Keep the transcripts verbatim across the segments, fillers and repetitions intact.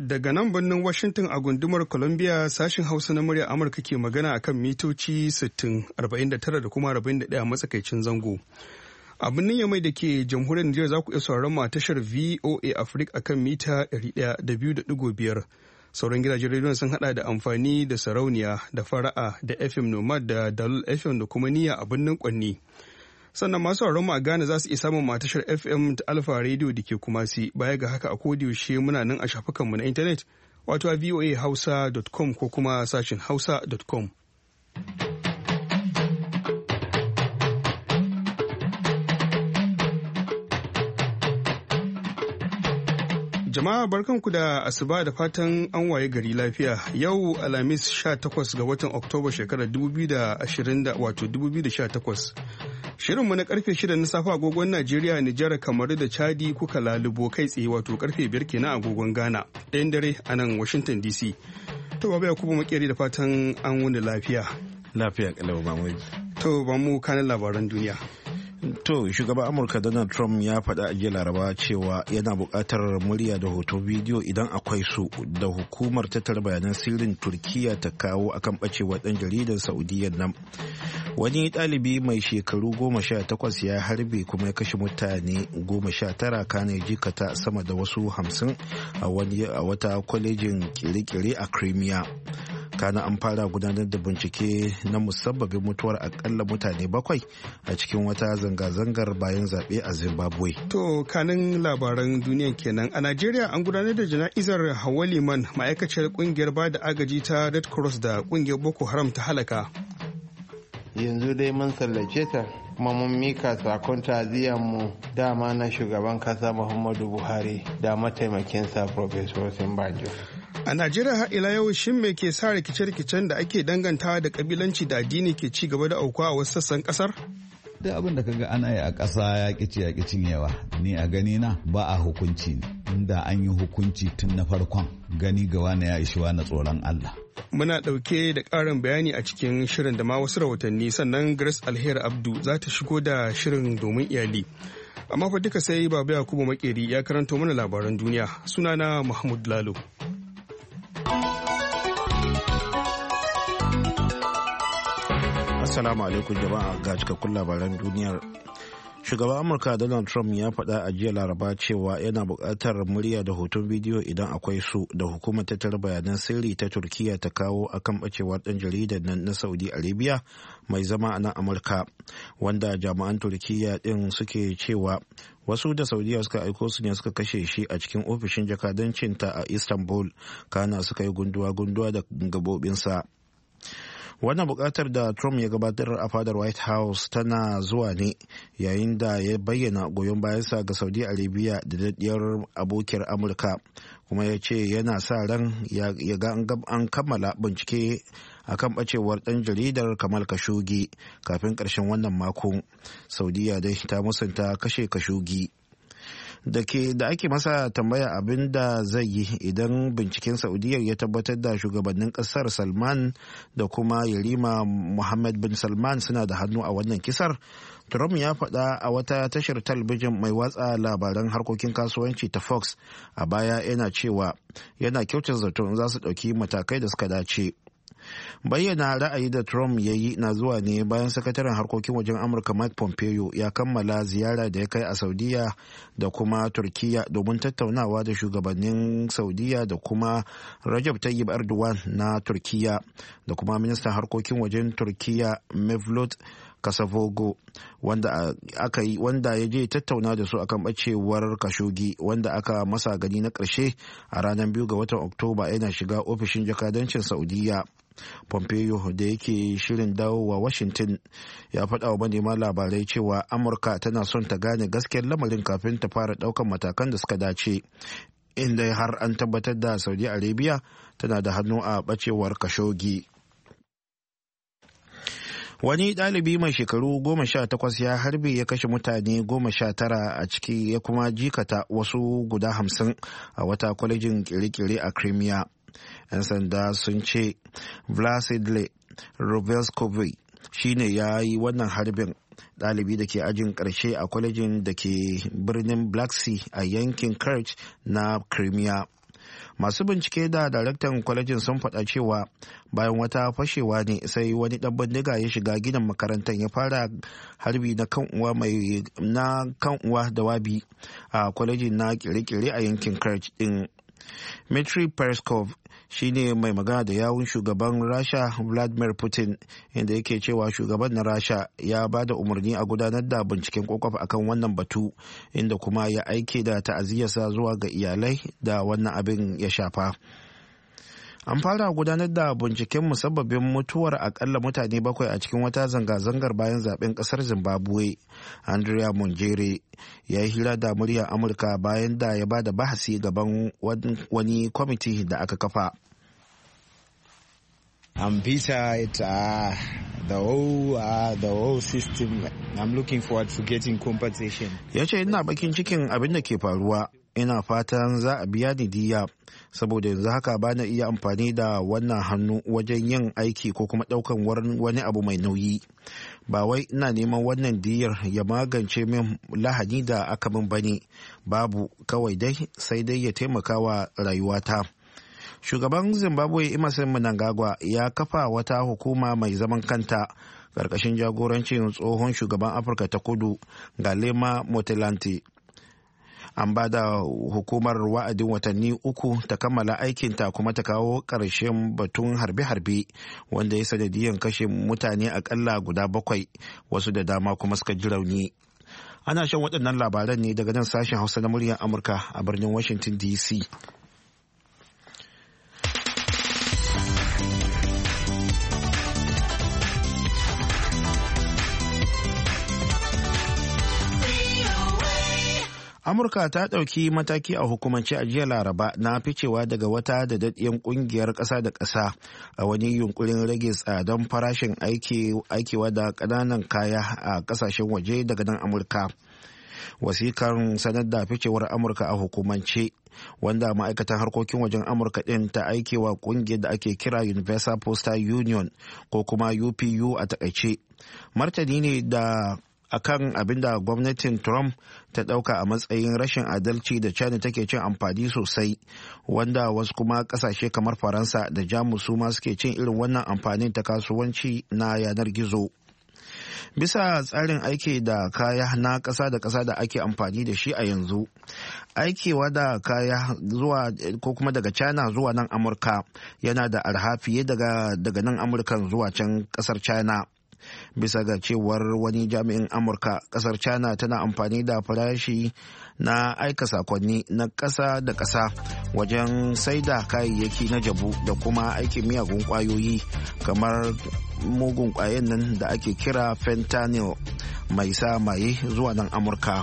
daga nan birnin Washington a gundumar Columbia sashin Hausa na murya Amurka ke magana akan mitoci sittin, arba'in da tara da kuma arba'in da ɗaya matsakaicin zango. A birnin Yamai da ke jamhuriyar Nijar za ku iya sauraron mu a tashar V O A Africa akan mita ɗari ɗaya da biyu da ɗigo biyar. Sauran gidajen rediyon sun hada da amfani da sarauniya da fara'a da F M Nomad da Dalol F M da kuma niyya a birnin Kwanni. Sannan masu sauraron mu a Ghana za su iya samun mu a tashar F M ta Alpha Radio da ke Kumasi. Baya ga haka a kodiyaushe muna nan a shafukanmu na intanet wato a voa hausa dot com ko kuma sashin hausa dot com. Jama'a barkanku da asuba da fatan an waye gari lafiya. Yau Alhamis sha takwas ga watan Oktoba shekarar dubu biyu da ashirin wato dubu biyu da sha takwas. Shirinmu na karfe shida na safe agogon Najeriya, Nijar, Kamaru da Chadi kuka lalubo kai tsaye wato karfe biyar kenan agogon Ghana. Ɗayan dare a nan Washington D C. To baba Yakubu makeri da fatan an wuni lafiya. Lafiya kalau ba mu. To ba mu kanin labaran duniya. To shugaban Amurka Donald Trump ya faɗa a jiya Laraba cewa yana buƙatar murya da hoto bidiyo idan akwai su da hukumar tattara bayanan sirrin Turkiyya ta kawo akan ɓacewar ɗan jaridar Saudiyyar nan. Wani ɗalibi mai shekaru goma sha takwas ya harbe kuma ya kashe mutane goma sha tara kana jikata sama da wasu hamsin a wata kwalejin kere-kere a Crimea. Kana an fara gudanar da bincike na musabbabin mutuwar akalla mutane bakwai a cikin wata zanga-zangar bayan zaɓe a Zimbabwe. To kanin labaran duniya kenan. A Najeriya an gudanar da jana'izar Hauwa Liman, ma'aikaciyar kungiyar ba da agaji ta Red Cross da kungiyar Boko Haram ta halaka. Yanzu dai mun sallace ta kuma mun mika sakon mu dama na shugaban kasa Muhammadu Buhari da mataimakinsa Professor Simbajo. A Najeriya har ila yau shin me ke sa rikice-rikicen da ake dangantawa da kabilanci da addini ke ci gaba da aukuwa a wasu sassan kasar? Duk abin da kaga ana yi a ƙasa ya ƙici ya ƙicin yawa, ni a gani na ba a hukunci ne. Inda an yi hukunci tun na farkon gani ga wani ya ishi wani tsoron Allah. Muna ɗauke da ƙarin bayani a cikin shirin da ma wasu rahotanni, sannan Grace Alheri Abdu za ta shigo da shirin domin iyali. Amma fa duka sai Baba Yakubu Makeri ya karanto mana labaran duniya. Sunana Mahmud Lalo. Assalamu alaikum jama'a ga cikakkun labaran duniyar. Shugaban Amurka Donald Trump ya faɗa a jiya Laraba cewa yana buƙatar murya da hoton bidiyo idan akwai su da hukumar tattara bayanan sirri ta Turkiyya ta kawo akan ɓacewar ɗan jaridar nan na Saudi Arabia mai zama a nan Amurka, wanda jami'an Turkiyya ɗin suke cewa wasu da Saudiya suka aiko su ne suka kashe shi a cikin ofishin jakadancinta a Istanbul, kana suka yi gunduwa-gunduwa da gabobinsa. Wannan bukatar da Trump ya gabatar a fadar White House tana zuwa ne yayin da ya bayyana goyon bayansa ga Saudi Arabia da daɗiyar abokiyar Amurka, kuma ya ce yana sa ran ya ga an kammala bincike akan bacewar ɗan jaridar Kamal Khashoggi kafin ƙarshen wannan mako. Saudiya dai ta musanta kashe Khashoggi. da ke da ake masa tambaya abin da zai yi idan binciken Saudiya ya tabbatar da shugabannin kasar Salman da kuma Yarima Mohammed bin Salman suna da hannu a wannan kisar. Trump ya faɗa a wata tashar talabijin mai watsa labaran harkokin kasuwanci ta Fox a baya yana cewa yana kyautar zaton za su ɗauki matakai da suka dace. Bayyana ra'ayi da Trump ya yi na zuwa ne bayan sakataren harkokin wajen Amurka Mike Pompeo ya kammala ziyara da ya kai a Saudiya da kuma Turkiyya domin tattaunawa da shugabannin Saudiya da kuma Rajab Tayyip Erdogan na Turkiyya da kuma ministan harkokin wajen Turkiyya Mevlut Kasavogo wanda aka yi wanda ya je tattauna da su akan bacewar Khashoggi wanda aka masa gani na ƙarshe a ranar biyu ga watan Oktoba yana shiga ofishin jakadancin Saudiya. Pompeo da yake shirin dawowa Washington ya faɗa wa manema labarai cewa Amurka tana son ta gane gaskiyar lamarin kafin ta fara ɗaukan matakan da suka dace, inda har an tabbatar da Saudi Arabia tana da hannu a ɓacewar Khashoggi. Wani ɗalibi mai shekaru goma sha takwas ya harbe ya kashe mutane goma sha tara a ciki ya kuma jikata wasu guda hamsin a wata kwalejin kere-kere a Crimea. 'Yan sanda sun ce Vlasidle Rovelskovi shi ne ya yi wannan harbin, ɗalibi da ke ajin ƙarshe a kwalejin da ke birnin Black Sea a yankin Kerch na Crimea. Masu bincike da daraktan kwalejin sun faɗa cewa bayan wata fashewa ne sai wani ɗan bindiga ya shiga gidan makarantar ya fara harbi na kan uwa mai na kan uwa da wabi a kwalejin na kire-kire a yankin Kerch din. Dmitry Peskov shi ne mai magana da yawun shugaban Rasha Vladimir Putin, inda yake cewa shugaban na Rasha ya ba da umarni a gudanar da binciken kwakwaf akan wannan batu, inda kuma ya aike da ta'aziyarsa zuwa ga iyalai da wannan abin ya shafa. An fara gudanar da binciken musabbabin mutuwar akalla mutane bakwai a cikin wata zanga-zangar bayan zaben kasar Zimbabwe. Andrea Mungere ya yi hira da muryar Amurka bayan da ya ba da bahasi gaban wani kwamiti da aka kafa. I'm beside uh, the whole uh, the whole system. I'm looking forward to getting compensation. Ya ce ina bakin cikin abin da ke faruwa. Ina fatan za a biya ni diya, saboda yanzu haka ba na iya amfani da wannan hannu wajen yin aiki ko kuma ɗaukan wani abu mai nauyi. Ba wai ina neman wannan diyar ya magance min lahani da aka min bane, babu, kawai dai sai dai ya taimaka wa rayuwata. Shugaban Zimbabwe Emmerson Mnangagwa ya kafa wata hukuma mai zaman kanta ƙarƙashin jagorancin tsohon shugaban Afirka ta Kudu Galema Motlanthe. An ba da hukumar wa'adin watanni uku ta kammala aikinta kuma ta kawo ƙarshen batun harbe-harbe wanda ya sanadiyyar kashe mutane akalla guda bakwai, wasu da dama kuma suka ji rauni. Ana shan waɗannan labaran ne daga nan sashen Hausa na muryar Amurka a birnin Washington D C. Amurka ta ɗauki mataki a hukumance a jiya Laraba na ficewa daga wata da daɗiyan ƙungiyar ƙasa da ƙasa a wani yunkurin rage tsadan farashin aikewa da ƙananan kaya a ƙasashen waje daga nan Amurka. Wasikar sanar da ficewar Amurka a hukumance, wanda ma'aikatan harkokin wajen Amurka ɗin ta aikewa ƙungiyar da ake kira Universal Postal Union ko kuma U P U a takaice, martani ne da akan abin da gwamnatin Trump ta ɗauka a matsayin rashin adalci da China take cin amfani sosai, wanda wasu kuma ƙasashe kamar Faransa da Jamus su ma suke cin irin wannan amfanin ta kasuwanci na yanar gizo. Bisa tsarin aiki da kaya na ƙasa da ƙasa da ake amfani da shi a yanzu, aikewa da kaya zuwa ko kuma daga China zuwa nan Amurka yana da arha fiye daga, daga nan Amurkan zuwa can ƙasar China. Bisa ga cewar wani jami'in Amurka, kasar China tana amfani da farashi na aika sakonni na ƙasa da ƙasa wajen saida kayayyaki na jabu da kuma aikin miyagun ƙwayoyi kamar mugun ƙwayen nan da ake kira fentanyl mai sa maye zuwa nan Amurka.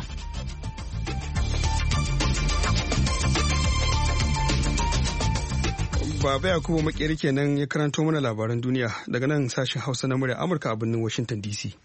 Baba Yakubu Makeri kenan ya karanto mana labaran duniya daga nan sashen Hausa na murya Amurka a birnin Washington D C.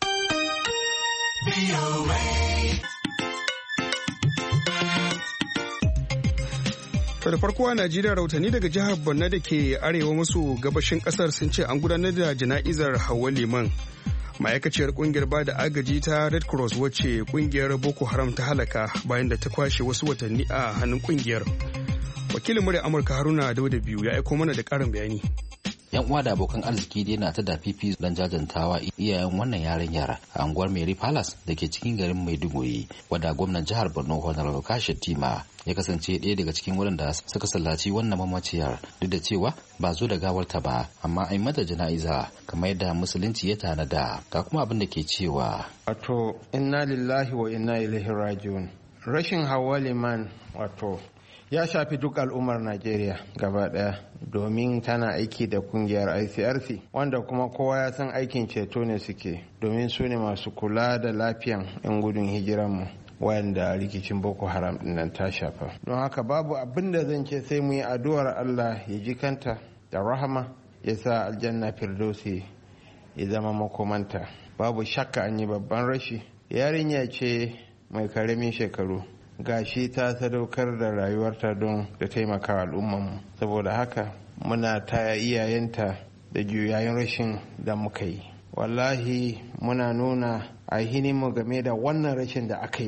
To da farko a Najeriya, rahotanni daga jihar Borno da ke arewa maso gabashin kasar sun ce an gudanar da jana'izar Hauwa Liman, ma'aikaciyar kungiyar ba da agaji ta Red Cross wacce kungiyar Boko Haram ta halaka bayan da ta kwashe wasu watanni a hannun kungiyar. Wakilin murya Amurka Haruna Dauda biyu ya aiko mana da ƙarin bayani. Yan uwa da abokan arziki dai na ta da fifi don jajantawa iyayen wannan yaren yara a unguwar Mary Palace da ke cikin garin Maiduguri, wadda gwamnan jihar Borno Honorable Kashi Tima ya kasance ɗaya daga cikin waɗanda suka sallaci wannan mamaciyar, duk da cewa ba zo da gawarta ba, amma ai mata jana'iza kamar yadda musulunci ya tanada. Ga kuma abin da ke cewa, wato inna lillahi wa inna ilaihi rajiun. Rashin Hauwa Liman wato ya shafi duk al'ummar Najeriya gaba daya, domin tana aiki da kungiyar I C R C, wanda kuma kowa ya san aikin ceto ne suke, domin su ne masu kula da lafiyan 'yan gudun hijiranmu wanda rikicin Boko Haram nan ta shafa. Don haka babu abin da zan ce sai mu yi addu'ar Allah ya ji kanta da rahama, ya sa aljanna firdausi ya zama makomanta. Babu shakka an yi babban rashi. Yarinya ce mai karamin shekaru, gashi ta sadaukar da rayuwarta don da taimaka al'ummanmu. Saboda haka muna taya iyayenta da juyayin rashin da muka yi. Wallahi muna nuna mu game da wannan rashin da aka yi.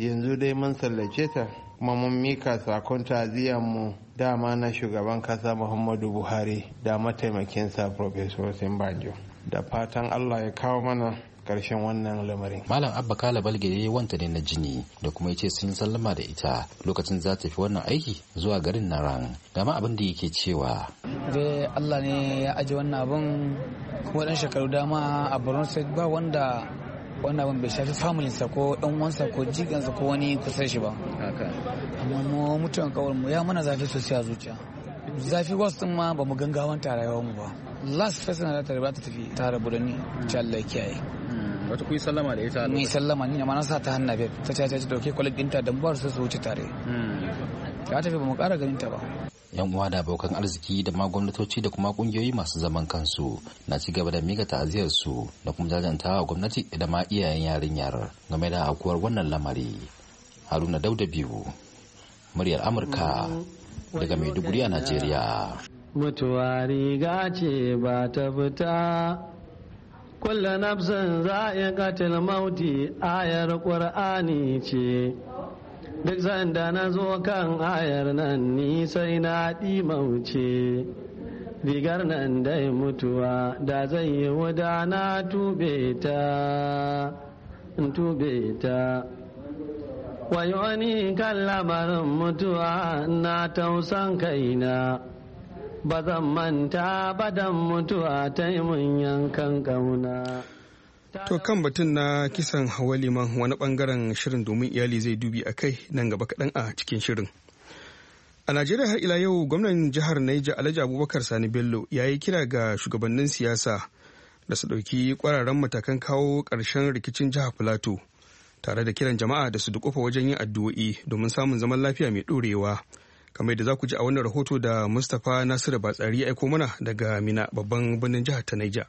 yanzu dai mun sallace ta kuma mun mika sakon mu dama na shugaban kasa Muhammadu Buhari da mataimakinsa Professor Simbanjo. Da fatan Allah ya kawo mana karshen wannan lamarin. Malam Abba Kala Balgire wanta ne na jini da kuma yace sun sallama da ita lokacin za ta fi wannan aiki zuwa garin Naran. Gama abin da yake cewa dai Allah ne ya aje wannan abun kuma dan shekaru dama a Borno State ba wanda wannan abin bai shafi familinsa ko dan uwansa ko jikansa ko wani kusa shi ba. Amma mu mutuwan kawar mu ya mana zafi sosai a zuciya. Zafi wasu ma ba mu gangawan rayuwar mu ba. Last person da ta riba ta tafi ta rabu da ni insha Allah kiyaye. Wata kuyi sallama da ita? Ni sallama ni amma na sa ta hannabe ta ce ta dauke kwalib ɗinta don ba su su wuce tare. Ta tafi ba mu ƙara ganin ta ba. Yan uwa da abokan arziki da ma gwamnatoci da kuma kungiyoyi masu zaman kansu na ci gaba da mika ta'aziyar su da kuma jajantawa gwamnati da ma iyayen yarinyar game da aukuwar wannan lamari. Haruna Dauda biyu, muryar Amurka daga Maiduguri a Najeriya. Mutuwa riga ce ba ta fita, kulla nafsin za'iqatul mauti ayar Qur'ani ce. Duk sanda na zo kan ayar nan ni sai na ɗi mauce, rigar nan dai mutuwa da zai yi wuda na tube ta, tube ta. Wayoni kan lamarin mutuwa na tausan kaina, ba zan manta badan mutuwa ta yi mun yankan ƙauna. To kan batun na kisan Hauwa Liman wani bangaren shirin domin iyali zai dubi a kai nan gaba kaɗan a cikin shirin. A Najeriya har ila yau gwamnan jihar Niger Alhaji Abubakar Sani Bello ya yi kira ga shugabannin siyasa da su ɗauki ƙwararren matakan kawo ƙarshen rikicin jihar Filato tare da kiran jama'a da su dukufa wajen yin addu'o'i domin samun zaman lafiya mai ɗorewa. Kamar da za ku ji a wannan rahoto da Mustapha Nasiru Batsari ya aiko mana daga Mina babban birnin jihar ta Niger.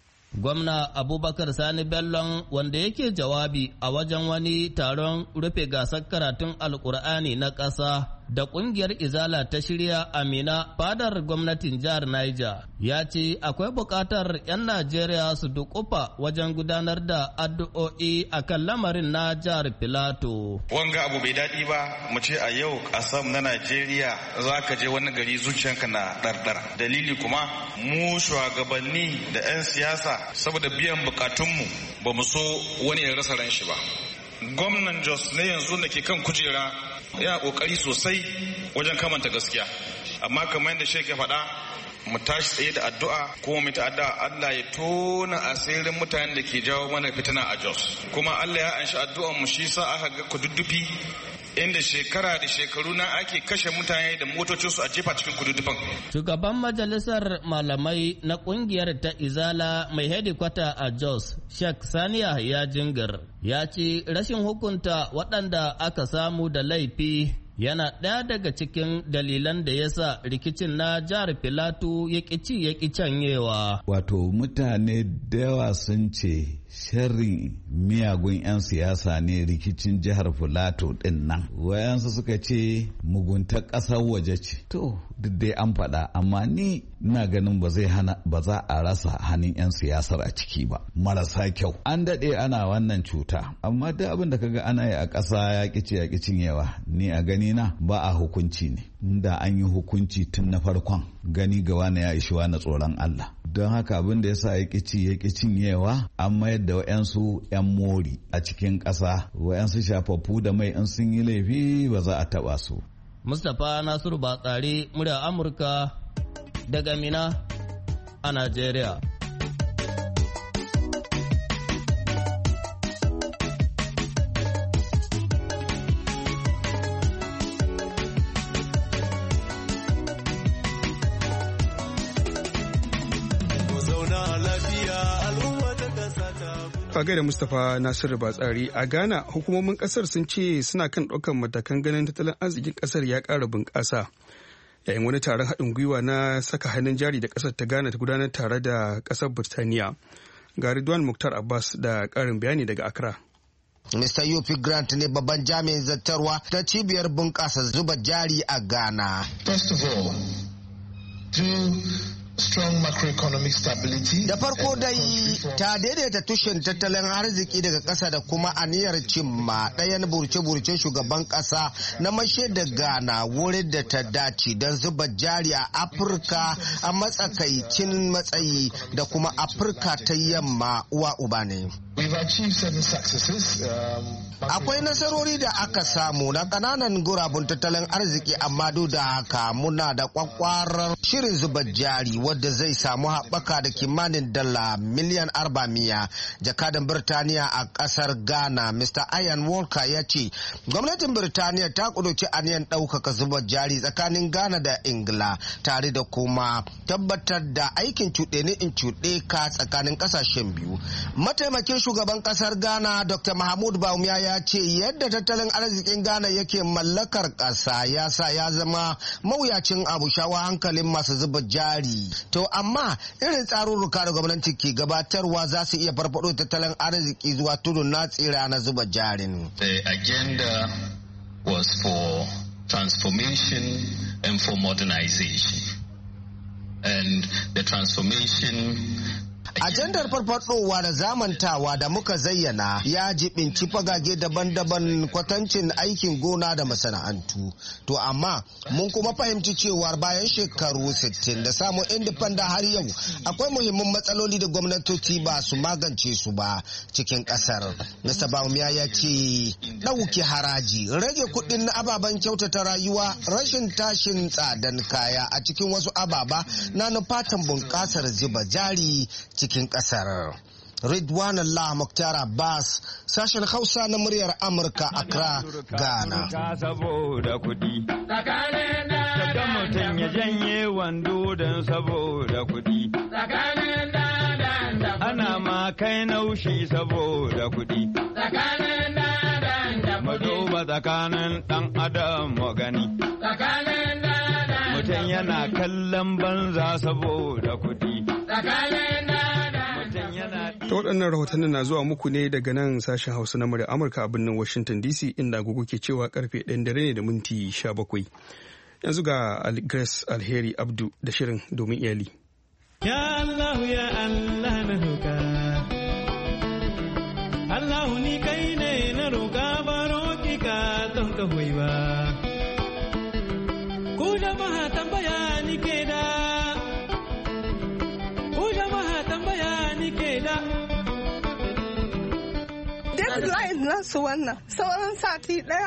Gwamna Abubakar Sani Bellon wanda yake jawabi a wajen wani taron rufe gasar karatun Alkur'ani na ƙasa da ƙungiyar Izala ta shirya Amina fadar gwamnatin jihar Niger ya ce akwai buƙatar 'yan Najeriya su dukufa wajen gudanar da addu'o'i a kan lamarin na jihar Filato. Wanga abu bai daɗi ba mu ce a yau ƙasar na Najeriya za ka je wani gari zuciyanka na ɗarɗar. Dalili kuma mu shugabanni da 'yan siyasa saboda biyan bukatunmu ba mu so wani ya rasa ran shi ba. Gwamnan Jos na yanzu da ke kan kujera yana kokari sosai wajen kamanta gaskiya, amma kamar yadda shi ke faɗa mu tashi tsaye da addu'a kuma mu ta'adda Allah ya tona asirin mutanen da ke jawo mana fitina a Jos, kuma Allah ya anshi addu'an mu shi sa aka ga kududdufi inda shekara da shekaru na ake kashe mutane da motocinsu a jefa cikin kududdufan. Shugaban majalisar malamai na kungiyar ta Izala mai hedikwata a Jos, Sheikh Saniya ya Jingir, ya ce rashin hukunta waɗanda aka samu da laifi yana ɗaya daga cikin dalilan da ya sa rikicin na jihar Filato ya ƙici ya ƙi canyewa. Wato mutane da yawa sun ce sharrin miyagun 'yan siyasa ne rikicin jihar Filato ɗin nan. Wayansu suka ce mugunta ƙasar waje ce. To, duk dai an faɗa, amma ni ina ganin ba zai hana ba za a rasa hannun 'yan siyasar a ciki ba. Marasa kyau. An daɗe ana wannan cuta, amma duk abin da kaga ana yi a ƙasa ya ƙici ya ƙi cinyewa. Ni a gani na ba a hukunci ne. Inda an yi hukunci tun na farkon gani ga wani ya ishi wani tsoron Allah. Don haka abin da ya sa ya ƙici ya ƙi cinyewa an mayar da wa'yansu 'yan mori a cikin ƙasa, wa'yansu shafaffu da mai in sun yi laifi ba za a taɓa su. Mustapha Nasiru Batsari, murya Amurka daga Mina a Najeriya. Fagai da Mustapha Nasiru Batsari a Ghana, hukumomin kasar sun ce suna kan ɗaukar matakan ganin tattalin arzikin kasar ya ƙara bunƙasa. Yayin wani taron haɗin gwiwa na saka hannun jari da kasar ta Ghana ta gudanar tare da kasar Burtaniya. Ga Ridwan Mukhtar Abbas da ƙarin bayani daga Accra. Mister Yupi Grant ne babban jami'in zartarwa ta cibiyar bunƙasa zuba jari a Ghana. First of all, through strong macroeconomic stability. Da farko dai ta daidaita tushen tattalin arziki daga ƙasa da kuma aniyar cimma ɗayan burce-burcen shugaban ƙasa na mashe da Ghana wurin da ta dace don zuba jari a Afirka a matsakaicin matsayi da kuma Afirka ta yamma uwa uba ne. Akwai nasarori da aka samu na ƙananan gurabun tattalin arziki, amma duk da haka muna da kwakwarar shirin zuba jari wadda zai samu haɓaka da kimanin dala miliyan arba'amiya. Jakadan Birtaniya a ƙasar Ghana, Mister Ian Walker, ya ce gwamnatin Birtaniya ta ƙudurci aniyan ɗaukaka zuba jari tsakanin Ghana da Ingila tare da kuma tabbatar da aikin cuɗe ni in cuɗe ka tsakanin ƙasashen biyu. Mataimakin shugaban ƙasar Ghana, Doctor Mahmoud Bawumia, ya ce yadda tattalin arzikin Ghana yake mallakar ƙasa ya sa ya zama mawuyacin abu shawo hankalin masu zuba jari. To amma irin tsarurruka da gwamnati ke gabatarwa za su iya farfado tattalin arziki zuwa tudun na tsira na zuba jarin. The agenda was for transformation and for modernization. And the transformation Ajandar farfadowa da zamantawa da muka zayyana ya jibinci fagage daban-daban kwatancin aikin gona da masana'antu. To amma mun kuma fahimci cewa bayan shekaru sittin da samun independent har yau akwai muhimman matsaloli da gwamnatoci ba su magance su ba cikin kasar. Mister Bawumia ya ce ɗauke haraji, rage kuɗin na ababen kyautata rayuwa, rashin tashin tsadan kaya a cikin wasu ababa na nufatan bunƙasar zuba jari cikin kasar. Ridwan Allah Mukhtar Abbas, sashen Hausa na muryar Amurka, Accra, Ghana. Saboda kuɗi. Daga mutum ya janye wando don saboda kuɗi. Ana ma kai naushi saboda kuɗi. Mu duba tsakanin ɗan adam mu gani. Mutum yana kallon banza saboda kuɗi. Ta waɗannan rahotannin na zuwa muku ne daga nan sashen Hausa na murya Amurka a birnin Washington D C, inda agogo ke cewa karfe ɗayan dare ne da minti sha bakwai. Yanzu ga Grace Alheri Abdu da shirin domin iyali. Ya Allah ya Allah na roƙa. Allah ni kai ne na roƙa, baro ki ka don ka hoyi ba. Ku jama'a tambaya ni ke da. Deadline nasu wannan sauran sati daya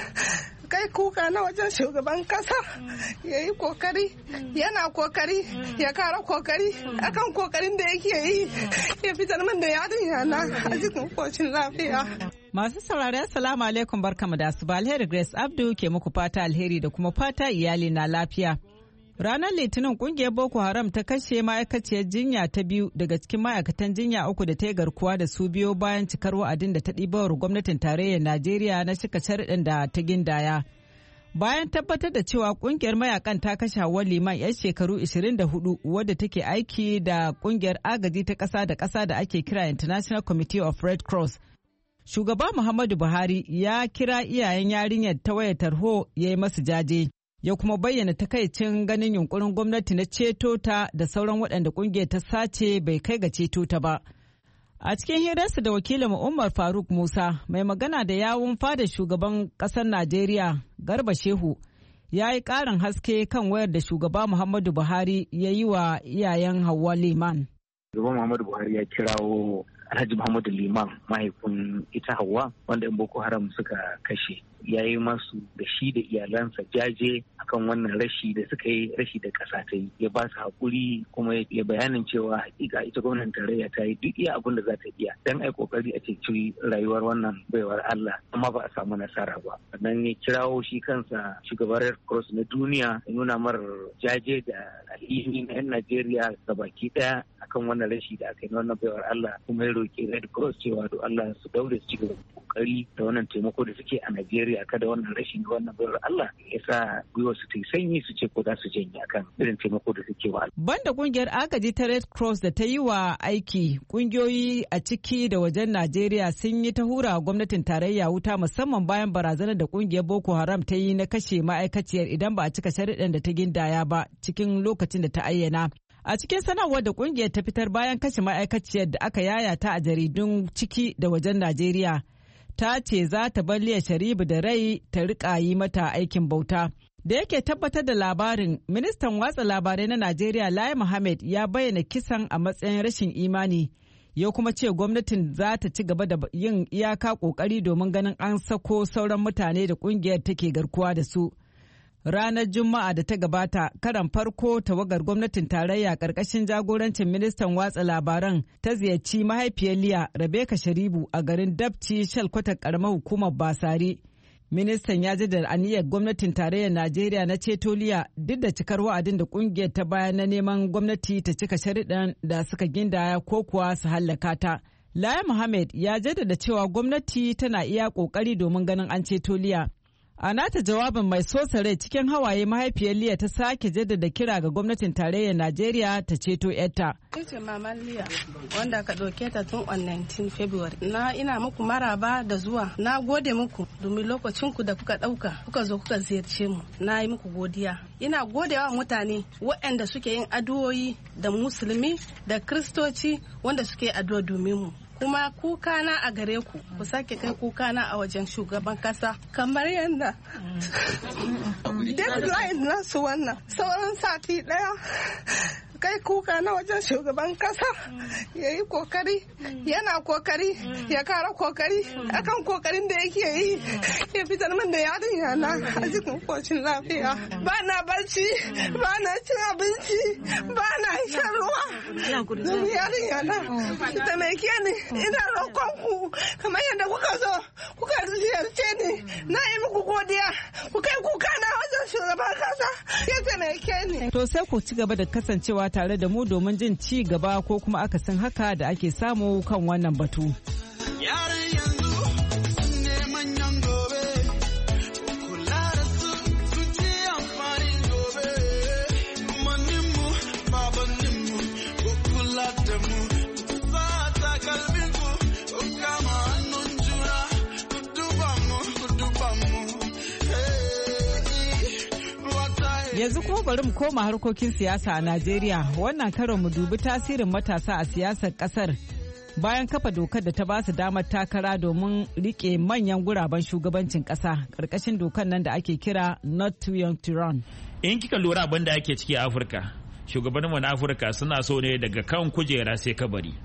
kai kuka na wajen shugaban kasa ya yi kokari, yana kokari ya kara kokari akan kokarin da yake yi ya fitar min da yarinya na a cikin kocin lafiya. Masu saurari assalamu alaikum, barkamu da asuba. Alheri Grace Abdu ke muku fata alheri da kuma fata iyali na lafiya. Ranar Litinin kungiyar Boko Haram ta kashe ma'aikaciyar jinya ta biyu daga cikin ma'aikatan jinya uku da ta yi garkuwa da su biyo bayan cikar wa'adin da ta ɗibawar gwamnatin tarayyar Najeriya na cika sharaɗin da ta gindaya. Bayan tabbatar da cewa kungiyar mayakan ta kashe Hauwa Liman 'yar shekaru ishirin da hudu wadda take aiki da kungiyar agaji ta ƙasa da ƙasa da ake kira International Committee of Red Cross. Shugaba Muhammadu Buhari ya kira iyayen yarinyar ta wayar tarho ya yi masu jaje. Ya kuma bayyana takaicin ganin yunkurin gwamnati na ceto ta da sauran waɗanda ƙungiyar ta sace bai kai ga ceto ta ba. A cikin hirarsa da wakilin Umar Faruk Musa, mai magana da yawun fada shugaban ƙasar Najeriya, Garba Shehu, ya yi ƙarin haske kan wayar da shugaba Muhammadu Buhari ya yi wa iyayen Hauwa Liman. Shugaba Muhammadu Buhari ya kirawo Alhaji Muhammadu Liman, mahaifin ita Hauwa, wanda in Boko Haram suka kashe. Ya yi masu da shi da iyalansa jaje akan wannan rashi da suka yi, rashi da ƙasa ta yi, ya ba su haƙuri kuma ya bayanin cewa hakika ita gwamnatin tarayya ta yi duk iya abin da za ta iya dan ai kokari a ceci rayuwar wannan baiwar Allah, amma ba a samu nasara ba. Sannan ya kirawo shi kansa shugaban Red Cross na duniya ya nuna mar jaje da alhini na 'yan Najeriya ga baki ɗaya akan wannan rashi da aka yi na wannan baiwar Allah, kuma ya roƙi Red Cross cewa to Allah su daure su ci gaba kokari da wannan taimako da suke a Najeriya kada wannan rashin wannan bayar Allah ya sa gwiwar su ta yi sanyi su ce ko za su janye akan irin taimako da suke wa. Banda kungiyar agaji ta Red Cross da ta yi wa aiki, kungiyoyi a ciki da wajen Najeriya sun yi ta hura gwamnatin tarayya wuta musamman bayan barazanar da kungiyar Boko Haram ta yi na kashe ma'aikaciyar idan ba a cika sharuɗan da ta gindaya ba cikin lokacin da ta ayyana. A cikin sanarwar da kungiyar ta fitar bayan kashe ma'aikaciyar da aka yayata a jaridun ciki da wajen Najeriya, ta ce za ta bar Liya Sharibu da rai ta riƙa yi mata aikin bauta. Da yake tabbatar da labarin, ministan watsa labarai na Najeriya Lai Mohammed ya bayyana kisan a matsayin rashin imani, ya kuma ce gwamnatin za ta ci gaba da yin iyaka ƙoƙari domin ganin an sako sauran mutane da ƙungiyar take garkuwa da su. Ranar Juma'a da ta gabata, karan farko tawagar gwamnatin tarayya ƙarƙashin jagorancin ministan watsa labaran ta ziyarci mahaifiyar Liya Rebecca Sharibu a garin Dabci shalkwatar ƙaramar hukumar Basari. Ministan ya jaddada aniyar gwamnatin tarayyar Najeriya na ceto Liya duk da cikar wa'adin da ƙungiyar ta bayar na neman gwamnati ta cika sharuɗan da suka gindaya ko kuwa su hallaka ta. Lai Mohammed ya jaddada cewa gwamnati tana iya ƙoƙari domin ganin an ceto Liya. A nata jawabin mai sosa rai cikin hawaye mahaifiyar Liya ta sake jaddada kira ga gwamnatin tarayyar Najeriya ta ceto yarta. Ce maman Liya wanda aka ɗauke ta tun on nineteenth February. Na ina muku maraba da zuwa. Na gode muku domin lokacin ku da kuka ɗauka kuka zo kuka ziyarce mu. Na yi muku godiya. Ina godewa mutane waɗanda suke yin addu'o'i da musulmi da kristoci wanda suke addu'a domin mu. Kuma kukana a gare ku ku sake kai kukana a wajen shugaban kasa kamar yadda deadline nasu wannan sauran sati daya kai kuka na wajen shugaban kasa ya yi kokari yana kokari ya kara kokari akan kokarin da yake yi ya fitar min da yarinya na a cikin kocin lafiya ba na barci ba na cin abinci ba na shan ruwa don yarinya na ta mai ni ina roƙon ku kamar yadda kuka zo kuka ziyarce ni na yi muku godiya ku kai kuka na wajen shugaban kasa ya taimake ni. To sai ku ci gaba da kasancewa tare da mu domin jin ci gaba ko kuma akasin haka da ake samu kan wannan batu. Yanzu kuma bari mu koma harkokin siyasa a Najeriya. Wannan karon mu dubi tasirin matasa a siyasar kasar bayan kafa dokar da ta ba su damar takara domin rike manyan guraben shugabancin kasa karkashin dokar nan da ake kira Not Too Young to Run. In kika lura abin da ake ciki a Afirka, shugabanninmu na Afirka suna so ne daga kan kujera sai kabari.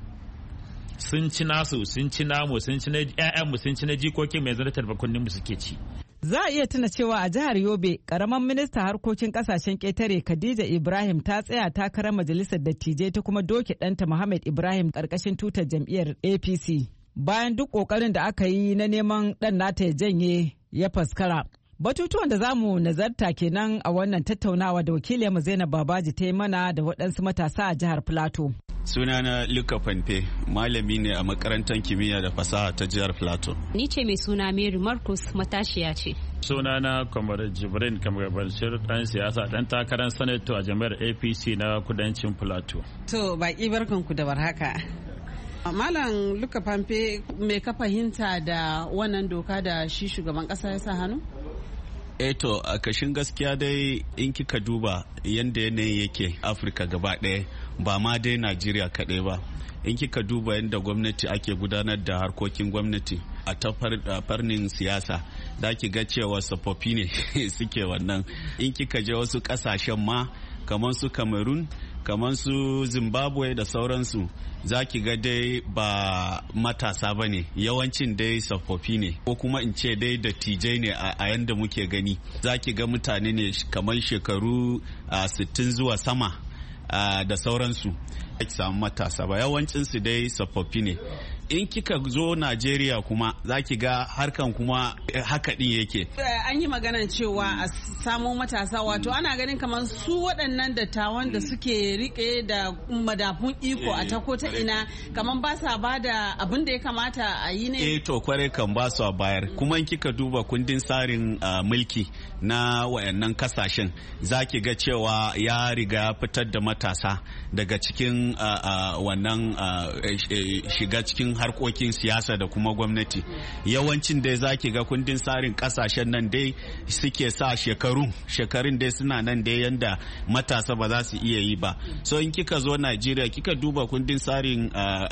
Sun ci nasu, sun ci namu, sun ci na ƴaƴanmu, sun ci na jikokin mai zana tarbakunnin mu suke ci. Za a iya tuna cewa a jihar Yobe, ƙaramin minista harkokin ƙasashen ƙetare Khadija Ibrahim ta tsaya takarar majalisar dattijai ta kuma doke ɗanta Muhammad Ibrahim ƙarƙashin tutar jam'iyyar A P C. Bayan duk ƙoƙarin da aka yi na neman ɗan nata ya janye ya faskara. Batutuwan da za mu nazarta kenan a wannan tattaunawa da wakiliyarmu Zainab Babaji ta yi mana da waɗansu matasa a jihar Plateau. Sunana Luka Fanfe, malami ne a makarantar kimiyya da fasaha ta jihar Plateau. Ni ce mai suna Mary Marcus, matashiya ce. Sunana Kwamar Jibrin Kamarbashir, ɗan siyasa ɗan takarar sanato a jami'ar A P C na kudancin Plateau. To baki barkanku da warhaka. Malam Luka Fanfe, me ka fahimta da wannan doka da shi shugaban ƙasa ya sa hannu? Eto a kashin gaskiya dai in kika duba yadda yanayin yake Afirka gaba ɗaya ba ma dai Najeriya kaɗai ba. In kika duba yadda gwamnati ake gudanar da harkokin gwamnati a ta farnin siyasa da ki ga cewa tsofaffi ne suke wannan. In kika je wasu ƙasashen ma kamar su Cameroon, kamar su Zimbabwe da sauransu, za ki ga dai ba matasa ba ne, yawancin dai tsofaffi ne ko kuma in ce dai dattijai ne a yanda muke gani. Za ki ga mutane ne kamar shekaru sittin zuwa sama da sauransu. Ake samu matasa ba, yawancinsu dai tsofaffi ne. In kika zo Najeriya kuma za ki ga harkan kuma haka din yake. An yi maganar cewa a samo matasa, wato ana ganin kamar su waɗannan dattawan da suke rike da madafun iko a ta ko ta ina kamar ba sa ba da abin da ya kamata a yi ne. Eh to kware kan ba su a bayar. Kuma in kika duba kundin tsarin mulki na wayannan kasashen za ki ga cewa ya riga fitar da matasa daga cikin wannan shiga cikin harkokin siyasa da kuma gwamnati. Yawancin dai zaki ga kundin tsarin kasashen nan dai suke sa shekaru shekarun dai suna nan dai yanda matasa ba za su iya yi ba. So in kika zo Najeriya kika duba kundin tsarin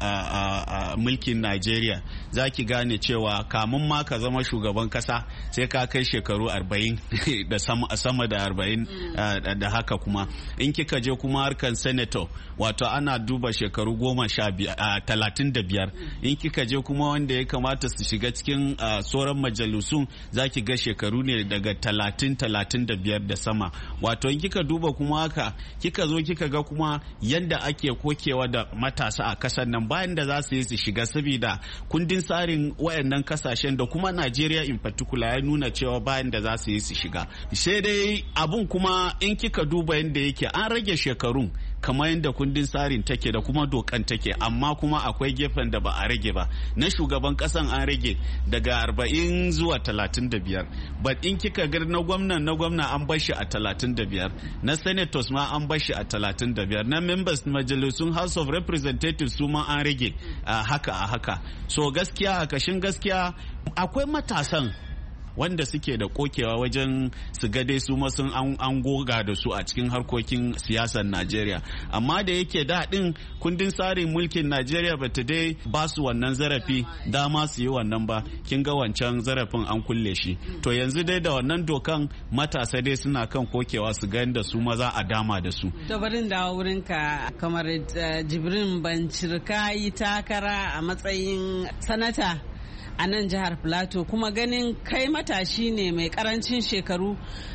mulkin Najeriya zaki gane cewa kamun ma ka zama shugaban kasa sai ka kai shekaru arba'in da sama da arba'in da haka kuma. In kika je kuma harkan senator wato ana duba shekaru goma sha biyar talatin da biyar. In kika je kuma wanda ya kamata su shiga cikin sauran majalisun zaki ga shekaru ne daga talatin talatin da biyar da sama. Wato in kika duba kuma haka kika zo kika ga kuma yanda ake kokewa da matasa a kasar nan bayan da za su yi su shiga saboda kundin tsarin wayannan kasashen da kuma Najeriya in particular ya nuna cewa bayan da za su yi su shiga. Sai dai abun kuma in kika duba yanda yake an rage shekarun kamar yadda kundin tsarin take da kuma dokan take, amma kuma akwai gefen da ba a rage ba. Na shugaban kasan an rage daga arba'in zuwa talatin da biyar, but in kika ga na gwamnan na gwamna an bar shi a talatin da biyar, na senators ma an bar shi a talatin da biyar, na members majalisun House of Representatives su ma an rage a haka a haka. So gaskiya a kashin gaskiya akwai matasan wanda suke da kokewa wajen su ga dai su ma sun an goga da su a cikin harkokin siyasar Najeriya, amma da yake daɗin kundin tsarin mulkin Najeriya ba ta dai ba su wannan zarafi dama su yi wannan ba. Kin ga wancan zarafin an kulle shi, to yanzu dai da wannan dokan matasa dai suna kan kokewa su ga da su maza a dama da su. To barin dawo wurin ka kamar Jibrin Bancirka yi takara a matsayin sanata a nan jihar Plateau, kuma ganin kai matashi ne mai karancin shekaru,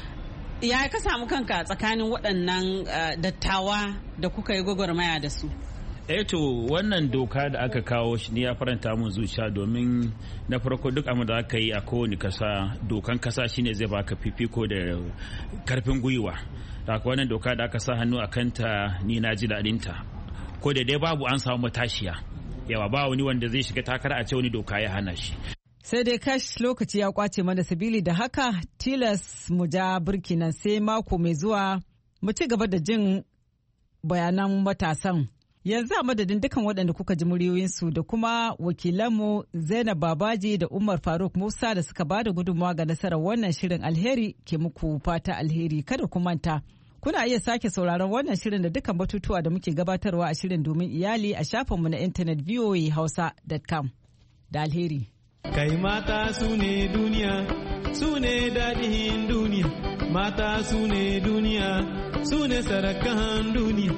ya ka samu kanka tsakanin waɗannan dattawa da kuka yi gwagwarmaya da su? Eto wannan doka da aka kawo shi ne ya faranta mun zuciya, domin na farko duk abin da aka yi a kowane kasa dokan kasa shine zai baka fifiko da karfin gwiwa. Haka wannan doka da aka sa hannu a kanta ni na ji daɗinta, ko da dai babu an samu matashiya yawa, ba wani wanda zai shiga takara a ce wani doka ya hana shi. Sai dai kash lokaci ya kwace mana sabili da haka tilas mu ja birki nan sai mako mai zuwa mu ci gaba da jin bayanan matasan. Yanzu a madadin dukan waɗanda kuka ji muryoyinsu da kuma wakilanmu Zainab Babaji da Umar Faruk Musa da suka ba da gudunmawa ga nasarar wannan shirin. Alheri ke muku fata alheri. Kada ku manta, kuna iya sake sauraron wannan shirin da dukkan batutuwa da muke gabatarwa a shirin domin iyali a shafinmu na intanet v o a hausa dot com. Da alheri. Kai mata su ne duniya, su ne daɗin duniya, mata su ne duniya, su ne sarakan duniya.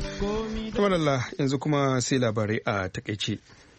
Kamar Allah, yanzu kuma sai labarai a takaice.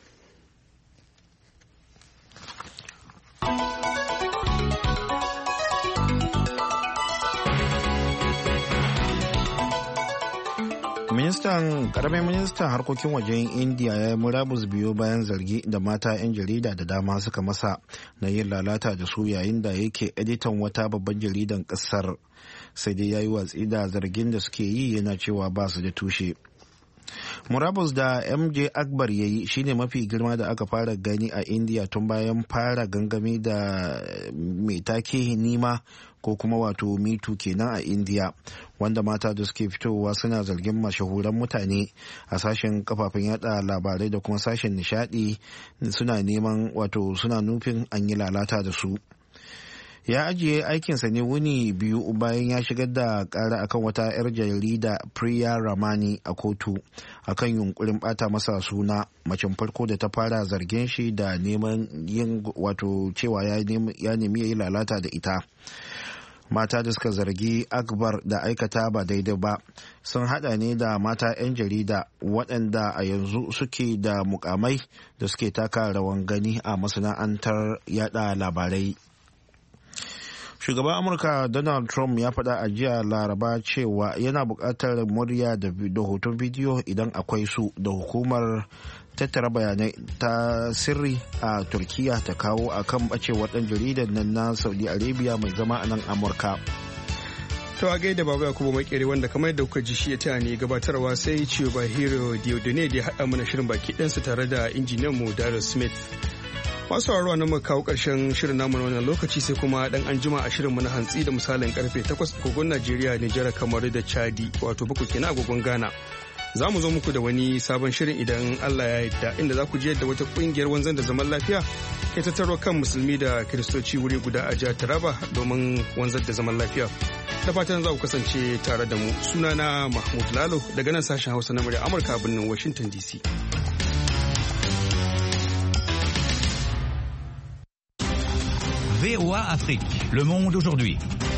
Ministan karamin ministan harkokin wajen India ya yi murabus biyu bayan zargi da mata 'yan jarida da dama suka masa na yin lalata da su yayin da yake editan wata babban jaridan kasar, sai dai ya yi watsi da zargin da suke yi, yana cewa ba su da tushe. Murabus da M J Akbar ya yi shine mafi girma da aka fara gani a India tun bayan fara gangami da mai take nima ko kuma wato mitu kenan a India, wanda mata da suke fitowa suna zargin mashahuran mutane a sashen kafafen yada labarai da kuma sashen nishadi suna neman wato suna nufin an yi lalata da su. Ya ajiye aikinsa ne wuni biyu bayan ya shigar da kara akan wata 'yar jarida Priya Ramani a kotu akan yunkurin bata masa suna, macen farko da ta fara zargin shi da neman yin wato cewa ya nemi ya yi lalata da ita. Mata da suka zargi Akbar da aikata ba daidai ba sun hada ne da mata 'yan jarida waɗanda a yanzu suke da mukamai da suke taka rawan gani a masana'antar yada labarai. Shugaban Amurka Donald Trump ya faɗa a jiya Laraba cewa yana buƙatar murya da hoton bidiyo idan akwai su da hukumar tattara bayanai ta sirri a Turkiya ta kawo a kan ɓacewar ɗan jaridar nan na Saudi Arabia mai zama a nan Amurka. To a gaida Baba Yakubu Makere wanda kamar yadda kuka ji shi ya taya ne gabatarwa, sai ce ba Hero Diodone da ya haɗa mana shirin baki ɗansa tare da injiniyan mu Darrell Smith. Masu sauraro na muka kawo ƙarshen shirin namu na wannan lokaci, sai kuma dan an jima a shirin mu na hantsi da misalin karfe takwas agogon Najeriya, Nijar, Kamaru da Chadi, wato bakwai kenan agogon Ghana. za mu zo muku da wani sabon shirin idan Allah ya yarda, inda za ku ji yadda wata kungiyar wanzan da zaman lafiya ke tattaro kan musulmi da kiristoci wuri guda a jihar Taraba domin wanzar da zaman lafiya. Da fatan za ku kasance tare da mu. Sunana Mahmud Lalo daga nan sashen Hausa na murya Amurka a birnin Washington D C. V O A Afrique, le monde aujourd'hui.